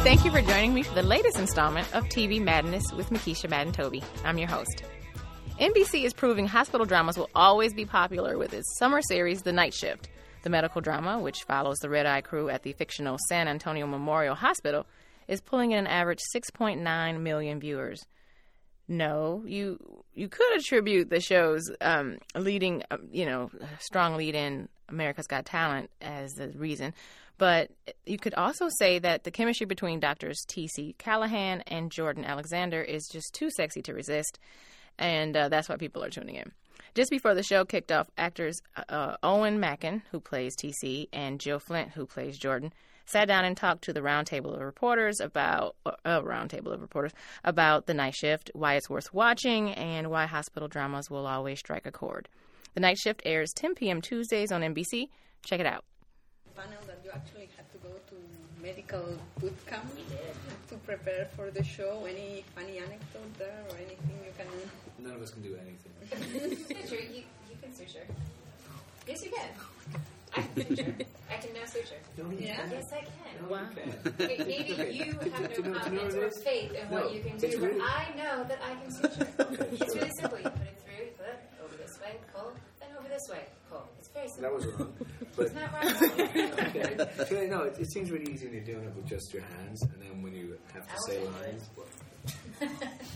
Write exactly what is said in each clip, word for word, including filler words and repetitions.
Thank you for joining me for the latest installment of T V Madness with Makisha Madden-Toby. I'm your host. N B C is proving hospital dramas will always be popular with its summer series, The Night Shift. The medical drama, which follows the red-eye crew at the fictional San Antonio Memorial Hospital, is pulling in an average six point nine million viewers. No, you you could attribute the show's um, leading, uh, you know, strong lead in America's Got Talent as the reason. But you could also say that the chemistry between Doctors T C Callahan and Jordan Alexander is just too sexy to resist, and uh, that's why people are tuning in. Just before the show kicked off, actors uh, Owen Mackin, who plays T C, and Jill Flint, who plays Jordan, sat down and talked to the roundtable of reporters about a uh, roundtable of reporters about The Night Shift, why it's worth watching, and why hospital dramas will always strike a chord. The Night Shift airs ten p.m. Tuesdays on N B C. Check it out. Panel that you actually had to go to medical boot camp to prepare for the show. Any funny anecdote there or anything you can? None of us can do anything. Suture, you, you can suture. Yes, you can. I can suture. I can now suture. No, you Yeah. can't. Yes, I can. No, Wow. you can't. Maybe maybe Okay. you Do- have do you no know- do you know confidence what it or is? faith in No, what you can it's do, really- but I know that I can suture. Okay, It's sure. really simple. You put it through, you put over this way, pull, then over this way, pull. It's very simple. That was wrong. But It's not right. okay. Actually, no, it, it seems really easy when you're doing it with just your hands, and then when you have to say lines. Well,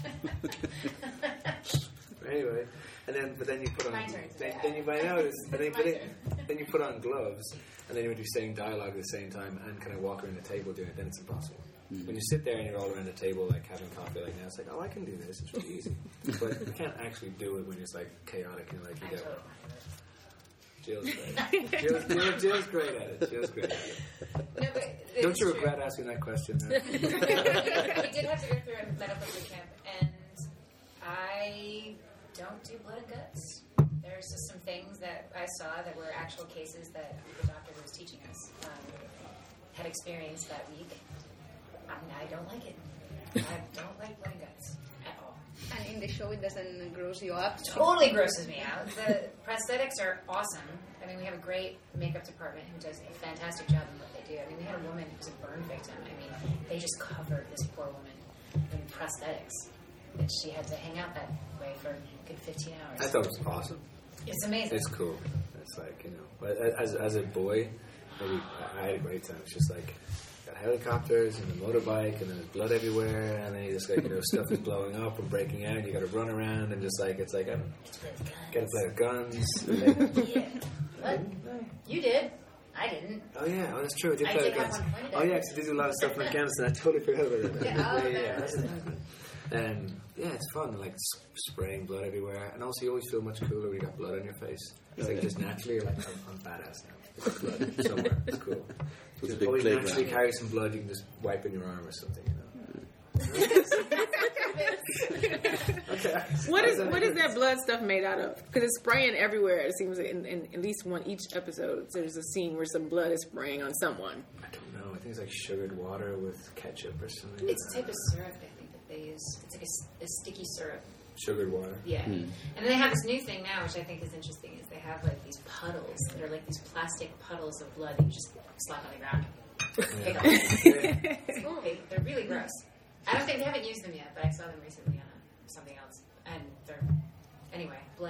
anyway, and then but then you put on My turn. then, then you might notice, and then, My but then, turn. then you put on gloves, and then when you're saying dialogue at the same time and kind of walk around the table doing it, then it's impossible. When you sit there and you're all around the table like having coffee like now, it's like, oh, I can do this. It's really easy, but you can't actually do it when it's like chaotic and like you get. Jill's great. Jill's, Jill, Jill's great at it. Jill's great at it. No, but it's Don't you true. regret asking that question? No? We did have to go through a medical boot camp, and I don't do blood and guts. There's just some things that I saw that were actual cases that the doctor who was teaching us um, had experienced that week. I mean, I don't like it. I don't like blood and guts at all. And in the show, it doesn't gross you up. Totally grosses me out. The prosthetics are awesome. I mean, we have a great makeup department who does a fantastic job in what they do. I mean, we had a woman who was a burn victim. I mean, they just covered this poor woman in prosthetics. And she had to hang out that way for a good fifteen hours. I thought it was awesome. It's amazing. It's cool. It's like, you know, but as as a boy, maybe I had a great time. It's just like got helicopters and a motorbike, and then there's blood everywhere, and then you just like, you know, stuff is blowing up and breaking out. And you got to run around and just like it's like I got to play with guns. Yeah. What? You did. I didn't. Oh yeah, oh that's true. I did I play did with have guns. one pointed Oh at yeah, me. because they do a lot of stuff in Afghanistan. I totally forgot about that. Yeah, oh, yeah, yeah, okay. that's amazing. And yeah, it's fun, like s- spraying blood everywhere, and also you always feel much cooler when you got blood on your face. It's like just naturally, you're like, I'm, I'm badass now. There's blood somewhere. It's cool. It's a You big always playground. naturally carry some blood. You can just wipe in your arm or something. You know. Okay. What is what is that blood stuff made out of? Because it's spraying everywhere. It seems like in, in at least one each episode, there's a scene where some blood is spraying on someone. I don't know. I think it's like sugared water with ketchup or something. It's a type of syrup, I think, that they use. It's like a s- a, sticky syrup. Sugared water. Yeah. And then they have this new thing now, which I think is interesting, is they have like these puddles that are like these plastic puddles of blood that you just slap on the ground. Pick up. Yeah. It's cool. They, they're really gross. I don't think they haven't used them yet, but I saw them recently on a, something else. And they're, anyway, blood.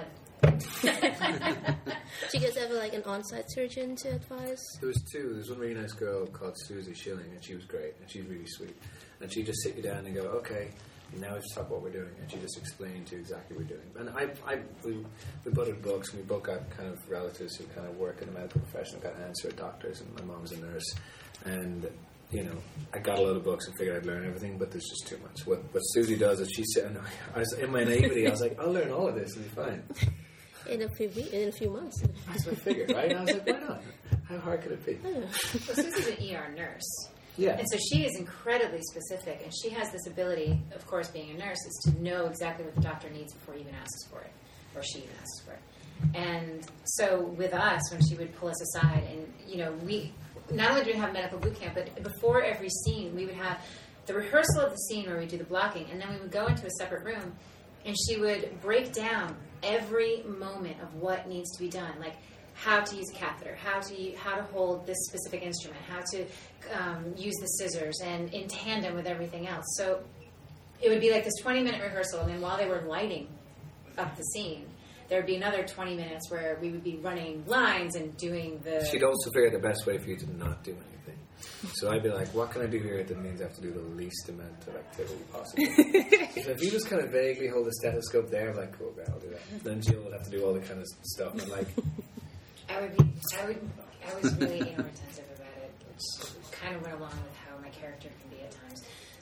Do you guys have like an on-site surgeon to advise? There was two. There's one really nice girl called Susie Schilling, and she was great, and she's really sweet. And she'd just sit you down and go, okay, now let's talk what we're doing. And she just explained to you exactly what we're doing. And I, I, we, we both had books, and we both got kind of relatives who kind of work in the medical profession, got aunts who are doctors, and my mom's a nurse. And, you know, I got a lot of books and figured I'd learn everything, but there's just too much. What, what Susie does is she's sitting, I was, in my naivety, I was like, I'll learn all of this, it'll be fine. In a few we- in a few months. That's what I figured, right? And I was like, why not? How hard could it be? Well, Susie's an E R nurse. Yeah. And so she is incredibly specific, and she has this ability, of course, being a nurse, is to know exactly what the doctor needs before he even asks for it, or she even asks for it. And so with us, when she would pull us aside, and, you know, we, not only did we have medical boot camp, but before every scene, we would have the rehearsal of the scene where we do the blocking, and then we would go into a separate room, and she would break down every moment of what needs to be done. Like, how to use a catheter, how to how to hold this specific instrument, how to um, use the scissors, and in tandem with everything else. So it would be like this twenty-minute rehearsal, and then while they were lighting up the scene, there would be another twenty minutes where we would be running lines and doing the... She'd also figure out the best way for you to not do anything. So I'd be like, what can I do here that means I have to do the least amount of activity possible? So if you just kind of vaguely hold a stethoscope there, I'm like, cool, okay, I'll do that. Then Jill would have to do all the kind of stuff. And like, I would be, I would, I was really anal retentive about it, which kind of went along with how my character can be at times.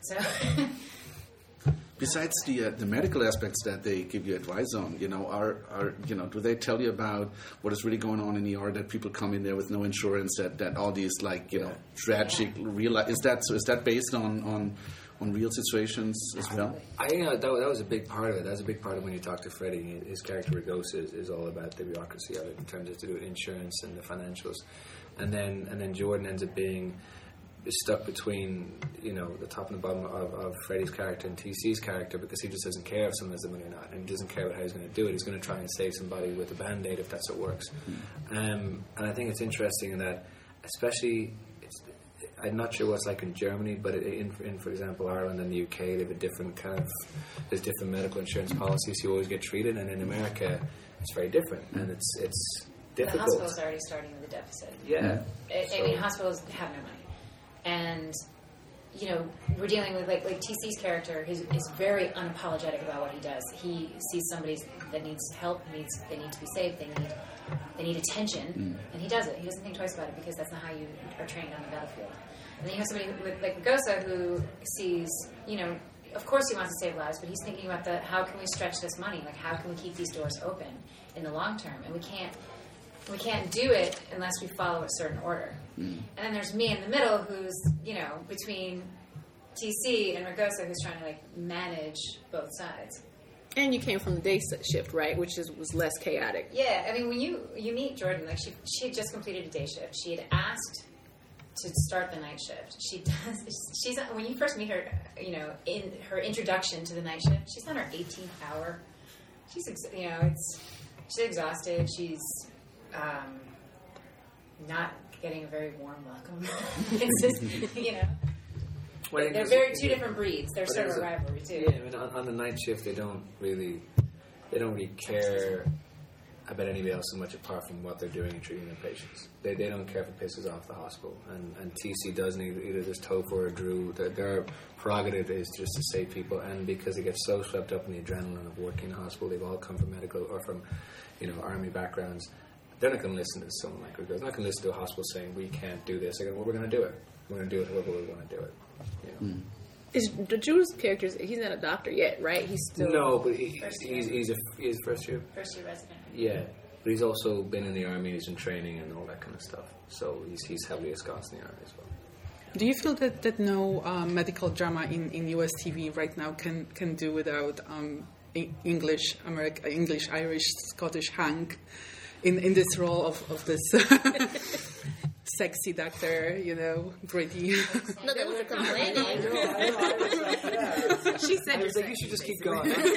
So... Besides the uh, the medical aspects that they give you advice on, you know, are are you know, do they tell you about what is really going on in the E R? That people come in there with no insurance, that, that all these like you know tragic real is that so is that based on, on on real situations as well? I think that, that was a big part of it. That was a big part of when you talk to Freddie. His character Ragosa is, is all about the bureaucracy of it in terms of to do with insurance and the financials, and then and then Jordan ends up being stuck between, you know, the top and the bottom of, of Freddie's character and T C's character, because he just doesn't care if someone has the money or not, and he doesn't care about how he's going to do it. He's going to try and save somebody with a Band-Aid if that's what works. Mm-hmm. Um, and I think it's interesting in that, especially, it's, I'm not sure what it's like in Germany, but in, in, for example, Ireland and the U K, they have a different kind of, there's different medical insurance policies. You always get treated, and in America, it's very different, and it's it's difficult. The hospital's already starting with a deficit. Yeah. I, I mean, hospitals have no money. And, you know, we're dealing with, like, like T C's character is, is very unapologetic about what he does. He sees somebody that needs help, needs they need to be saved, they need they need attention, mm. and he does it. He doesn't think twice about it, because that's not how you are trained on the battlefield. And then you have somebody with, like Ragosa, who sees, you know, of course he wants to save lives, but he's thinking about the how can we stretch this money? Like, how can we keep these doors open in the long term? And we can't we can't do it unless we follow a certain order. Mm. And then there's me in the middle, who's, you know, between T C and Ragosa, who's trying to, like, manage both sides. And you came from the day shift, right? Which is was less chaotic. Yeah, I mean, when you you meet Jordan, like, she she had just completed a day shift. She had asked to start the night shift. She does. She's when you first meet her, you know, in her introduction to the night shift, she's on her eighteenth hour. She's, you know, it's she's exhausted. She's um, not getting a very warm welcome. It's just, you know, well, they're very two different breeds. They're sort of a rivalry too. Yeah, I mean, on, on the night shift, they don't really, they don't really care about anybody else so much apart from what they're doing and treating their patients. They they don't care if it pisses off the hospital, and and T C doesn't either. Either there's Topher or Drew. Their, their prerogative is just to save people, and because they get so swept up in the adrenaline of working in a hospital, they've all come from medical or from, you know, army backgrounds. They're not going to listen to someone like Ragosa. They're not going to listen to a hospital saying, we can't do this. They're going, well, we're going to do it. We're going to do it however we want to do it. You know? mm. Is the Drew's character, he's not a doctor yet, right? He's still... No, but he, he's, he's, a, he's first year. First year resident. Yeah, but he's also been in the army, he's in training and all that kind of stuff. So he's, he's heavily ensconced in the army as well. Do you feel that, that no um, medical drama in, in U S T V right now can, can do without um, English, American, English, Irish, Scottish Hank in, in this role of, of this sexy doctor, you know, Brady? No, they were complaining. I know, I know, I was like, yeah. She said I was like, you should just keep going. I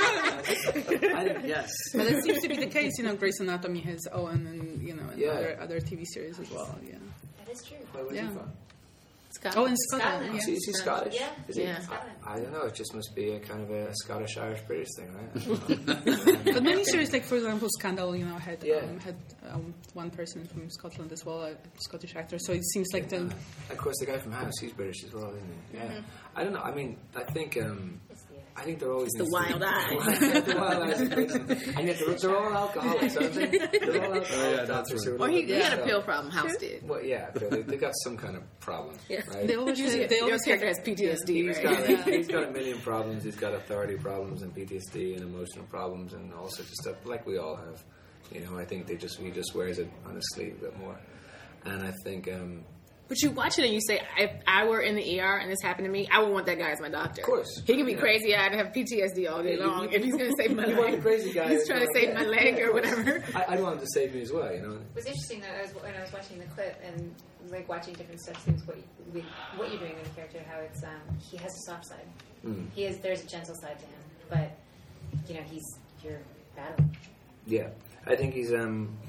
think, yes. But that seems to be the case, you know, Grey's Anatomy has Owen and, you know, and yeah. other, other T V series as well, yeah. That is true. Where was yeah. he from? Scotland. Oh, in Scotland. Scotland. Yeah. Is he, is he Scottish? Yeah. Is he? Yeah. I, I don't know. It just must be a kind of a Scottish Irish British thing, right? But many series, like for example, Scandal, you know, had Yeah. um, had um, one person from Scotland as well, a Scottish actor. So it seems like the. And of course, the guy from House, he's British as well, isn't he? Yeah. Mm-hmm. I don't know. I mean, I think. Um, I think they're always the wild eyes. The wild eyes, and yet they're, they're all alcoholics, aren't they? They're all alcoholics. Oh, yeah, that's right. Or he, he yeah, had a so- pill problem. House did. Well, yeah, they, they got some kind of problem, Yeah. right? They always Usually, they your always character has P T S D, He's right? got, a, he's got a million problems. He's got authority problems and P T S D and emotional problems and all sorts of stuff, like we all have. You know, I think they just he just wears it on his sleeve a bit more. And I think, um, But you watch it and you say, if I were in the E R and this happened to me, I would want that guy as my doctor. Of course. He can be Yeah. crazy-eyed and have P T S D all day Yeah, you- long you- if he's going to save my you leg. want the crazy guy He's who's trying to going, save my yeah, leg yeah, or of course. whatever. I, I want him to save me as well, you know. It was interesting that I was when I was watching the clip and like watching different stuff. Seems what you, what you're doing with the character, how it's um, he has a soft side. Mm. He is there's a gentle side to him, but you know he's you're battling. Yeah, I think he's. Um,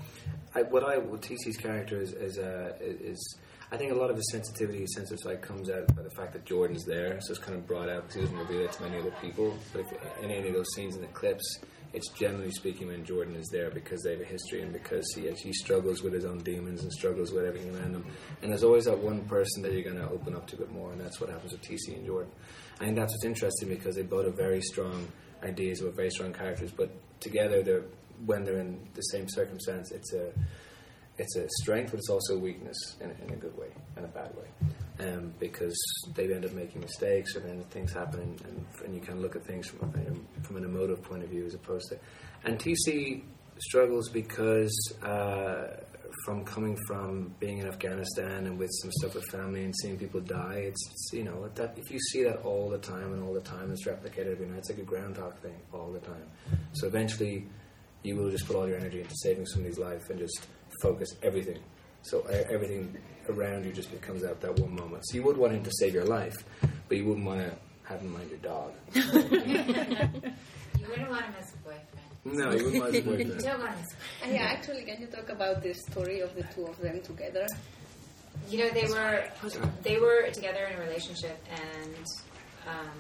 I, what I what T C's character is is, uh, is I think a lot of his sensitivity, his sense of sight comes out by the fact that Jordan's there, so it's kind of brought out because he doesn't reveal it to many other people. But if in any of those scenes in the clips, it's generally speaking when Jordan is there because they have a history and because he he struggles with his own demons and struggles with everything around him. And there's always that one person that you're going to open up to a bit more, and that's what happens with T C and Jordan. I think that's what's interesting because they both have very strong ideas about very strong characters, but together, they're when they're in the same circumstance, it's a it's a strength, but it's also a weakness in, in a good way and a bad way, um, because they end up making mistakes, or then things happen, and, and, and you can look at things from a, from an emotive point of view as opposed to. And T C struggles because uh, from coming from being in Afghanistan and with some stuff with family and seeing people die, it's, it's you know that if you see that all the time and all the time, it's replicated every night. It's like a groundhog thing all the time. So eventually, you will just put all your energy into saving somebody's life and just focus everything. So uh, everything around you just becomes that, that one moment. So you would want him to save your life, but you wouldn't want to have him mind your dog. You wouldn't want him as a boyfriend. No, you wouldn't want him as a You boyfriend. don't want him as a And yeah, actually, can you talk about the story of the two of them together? You know, they were they were together in a relationship, and um,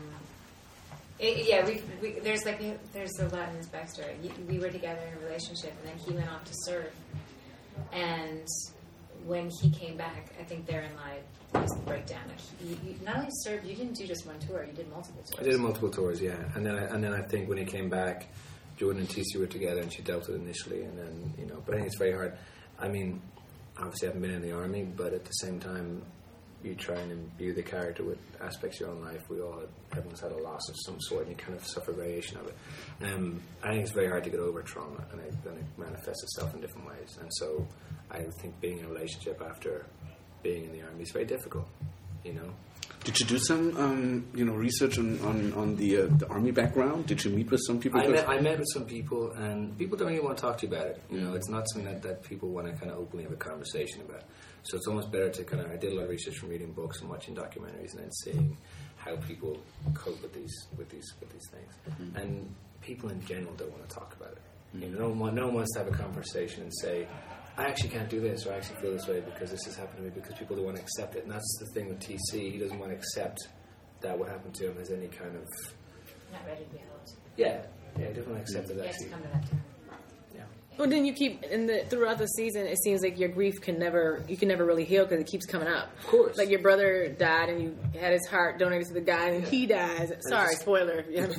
it, yeah, we, we there's like we, there's a lot in this backstory. We were together in a relationship, and then he went off to serve. And when he came back, I think therein lied was the breakdown. Like you, you not only served, you didn't do just one tour; you did multiple tours. I did multiple tours, yeah, and then I, and then I think when he came back, Jordan and T C were together, and she dealt with it initially, and then you know. But I think it's very hard. I mean, obviously, I haven't been in the army, but at the same time, you try and imbue the character with aspects of your own life. We all, had, everyone's had a loss of some sort, and you kind of suffer variation of it. Um, I think it's very hard to get over trauma, and it, and it manifests itself in different ways. And so, I think being in a relationship after being in the army is very difficult. You know. Did you do some, um, you know, research on, on, on the uh, the army background? Did you meet with some people? I met, I met with some people, and people don't even want to talk to you about it. You know, it's not something that, that people want to kind of openly have a conversation about. So it's almost better to kind of. I did a lot of research from reading books and watching documentaries, and then seeing how people cope with these with these with these things. Mm-hmm. And people in general don't want to talk about it. Mm-hmm. You know, no one no one wants to have a conversation and say, I actually can't do this, or I actually feel this way because this has happened to me, because people don't want to accept it. And that's the thing with T C. He doesn't want to accept that what happened to him has any kind of... Not ready to be helped. Yeah. Yeah, he doesn't want to accept You it, have to actually. come to that term. Yeah. Well, then you keep in the throughout the season. It seems like your grief can never, you can never really heal because it keeps coming up. Of course. Like your brother died and you had his heart donated to the guy, and he dies. Sorry, spoiler. If you haven't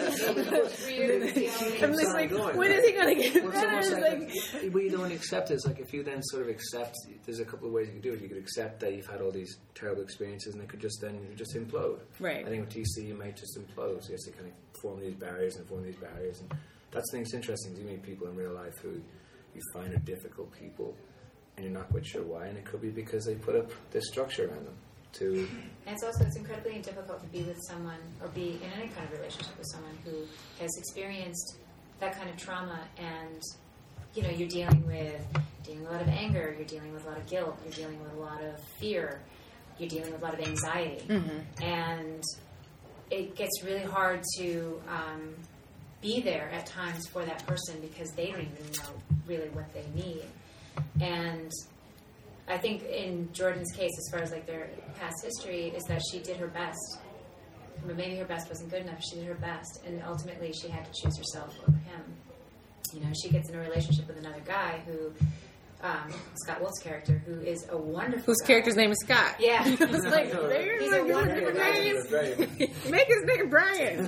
I'm just like, when is he gonna get Well, better? it's It's almost like, like, what you don't want to accept is like if you then sort of accept, there's a couple of ways you can do it. You could accept that you've had all these terrible experiences, and it could just then you could just implode. Right. I think with T C, you might just implode. So you have to kind of form these barriers and form these barriers, and that's the thing that's interesting. Is you meet people in real life who you find are difficult people, and you're not quite sure why, and it could be because they put up this structure around them to. And it's also it's incredibly difficult to be with someone or be in any kind of relationship with someone who has experienced that kind of trauma, and you know you're dealing with dealing with a lot of anger, you're dealing with a lot of guilt, you're dealing with a lot of fear, you're dealing with a lot of anxiety, mm-hmm. and it gets really hard to um, be there at times for that person because they don't even know really what they need. And I think in Jordan's case, as far as like their past history, is that she did her best. But maybe her best wasn't good enough. She did her best, and ultimately she had to choose herself over him. You know, she gets in a relationship with another guy who, um, Scott Wolf's character, who is a wonderful whose guy. character's name is Scott. Yeah. I was like, there's He's a a wonderful different guy. names. Make his name Brian.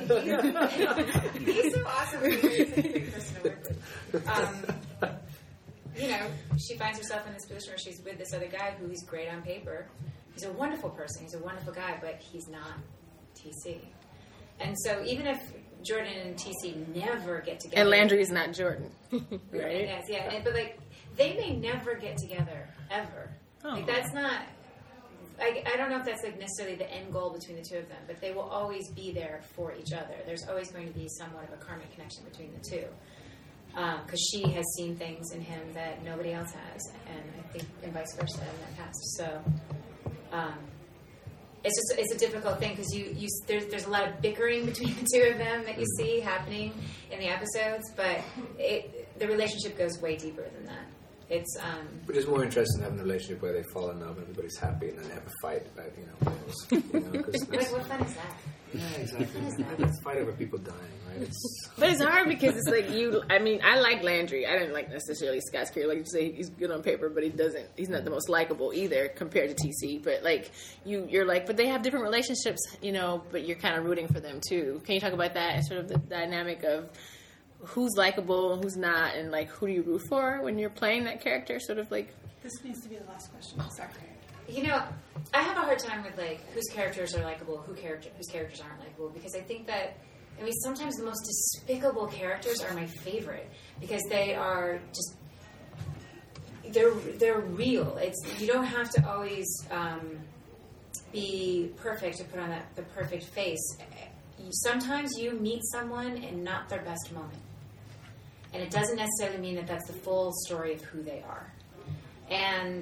He's so awesome. He's a great person to work with. Um, you know, she finds herself in this position where she's with this other guy who is great on paper. He's a wonderful person. He's a wonderful guy, but he's not T C. And so even if Jordan and T C never get together... And Landry is not Jordan. Right? Yes, yeah. And, but, like, they may never get together, ever. Oh. Like, that's not... I, I don't know if that's, like, necessarily the end goal between the two of them, but they will always be there for each other. There's always going to be somewhat of a karmic connection between the two. Because um, she has seen things in him that nobody else has, and I think, and vice versa in their past. So, um, it's just it's a difficult thing because you, you there's there's a lot of bickering between the two of them that you see happening in the episodes, but it, the relationship goes way deeper than that. It's um, Which is more interesting than having a relationship where they fall in love and everybody's happy and then they have a fight about, you know, bills. You know, 'cause like, what fun is that? yeah, exactly. Let's fight over people dying, right? It's, But it's hard because it's like you. I mean, I like Landry. I didn't like necessarily Scott Carey. Like you say, he's good on paper, but he doesn't. He's not the most likable either compared to T C. But like you, you're like, but they have different relationships, you know. But you're kind of rooting for them too. Can you talk about that and sort of the dynamic of who's likable and who's not, and like who do you root for when you're playing that character? Sort of like This needs to be the last question. Sorry. You know, I have a hard time with like whose characters are likable, who character whose characters aren't likable, because I think that I mean sometimes the most despicable characters are my favorite because they are just they're they're real. It's you don't have to always um, be perfect to put on that the perfect face. Sometimes you meet someone and not their best moment, and it doesn't necessarily mean that that's the full story of who they are. And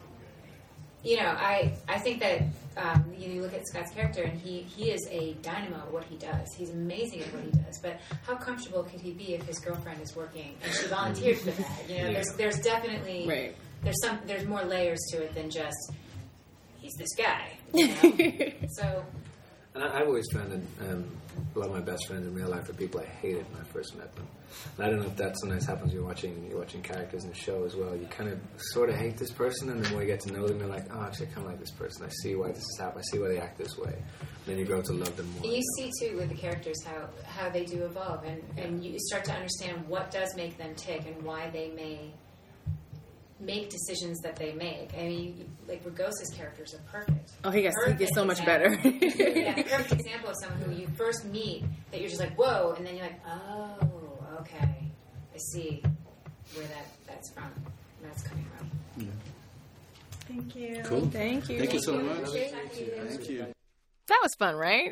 you know, I, I think that um, you, know, you look at Scott's character, and he, he is a dynamo at what he does. He's amazing at what he does. But how comfortable could he be if his girlfriend is working and she volunteered for that? You know, Yeah. there's there's definitely right. there's some there's more layers to it than just he's this guy. You know? So. and I, I've always found that um, a lot of my best friends in real life are people I hated when I first met them. And I don't know if that sometimes happens when you're watching you're watching characters in the show as well. You kind of sort of hate this person, and the more you get to know them, you're like, oh, actually, I kind of like this person. I see why this is happening. I see why they act this way. And then you grow to love them more. You see, too, with the characters how, how they do evolve, and, and you start to understand what does make them tick and why they may make decisions that they make. I mean, you, like Rugosi's characters are perfect. Oh, he gets he Perfect gets so much example. better. Yeah, perfect example of someone who you first meet that you're just like, whoa, and then you're like, oh, okay, I see where that that's from, that's coming from. Yeah. Thank you. Cool. Thank you. Thank you so Thank you. much. Appreciate talking to you. Thank you. That was fun, right?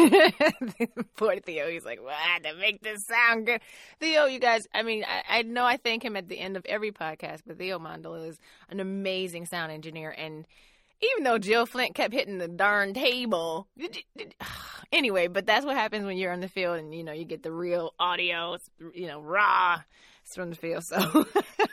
Poor Theo. He's like, well, I had to make this sound good. Theo, you guys, I mean, I, I know I thank him at the end of every podcast, but Theo Mondolo is an amazing sound engineer. And even though Jill Flint kept hitting the darn table, anyway, but that's what happens when you're on the field and, you know, you get the real audio, it's, you know, raw. It's from the field, so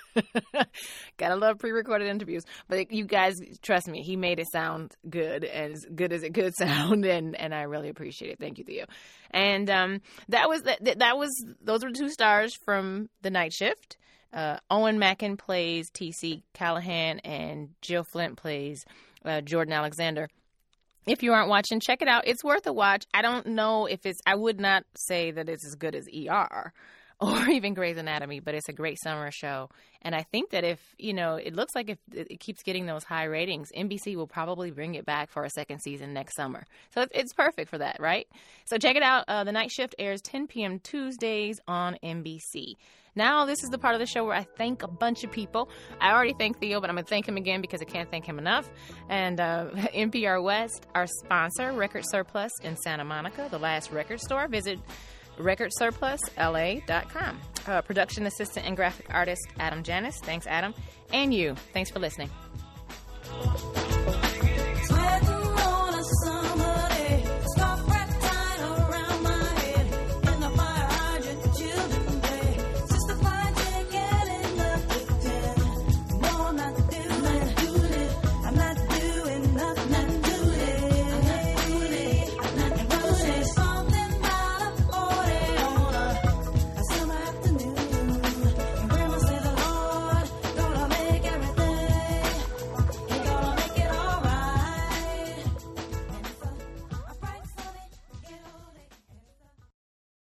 gotta love pre-recorded interviews. But you guys, trust me, he made it sound good, as good as it could sound, and, and I really appreciate it. Thank you, Theo. And um, that was that. That was those were the two stars from The Night Shift. Uh, Owen Mackin plays T C Callahan, and Jill Flint plays uh, Jordan Alexander. If you aren't watching, check it out. It's worth a watch. I don't know if it's. I would not say that it's as good as E R. Or even Grey's Anatomy, but it's a great summer show. And I think that if, you know, it looks like if it keeps getting those high ratings, N B C will probably bring it back for a second season next summer. So it's, it's perfect for that, right? So check it out. Uh, the Night Shift airs ten p.m. Tuesdays on N B C. Now, this is the part of the show where I thank a bunch of people. I already thanked Theo, but I'm going to thank him again because I can't thank him enough. And uh, N P R West, our sponsor, Record Surplus in Santa Monica, the last record store. Visit record surplus L A dot com. Uh, production assistant and graphic artist Adam Janis. Thanks, Adam. And you. Thanks for listening.